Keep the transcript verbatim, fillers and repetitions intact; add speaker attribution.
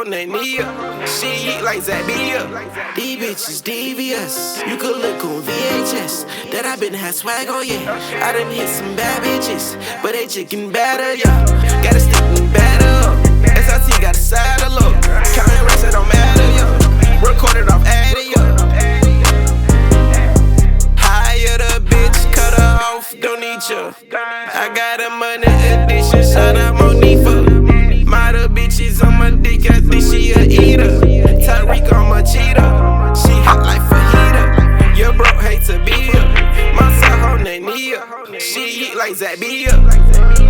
Speaker 1: holding that knee up. She eat like Zabia. These bitches devious. You could look on V H S. That I been had swag, oh yeah. I done hit some bad bitches, but they chicken better, yeah. Gotta stick me better up. S I T got a side of look. Counting racks, it don't matter, yeah. Recorded off Addy, yeah. Hire the bitch, cut her off, don't need you. I got a money addiction, shout out Monifa. Model bitches on my dick, I think she a eater. Tyreek on my cheetah, she hot like fajita. Your bro hate to be her, my son on that knee up. She eat like Zabia.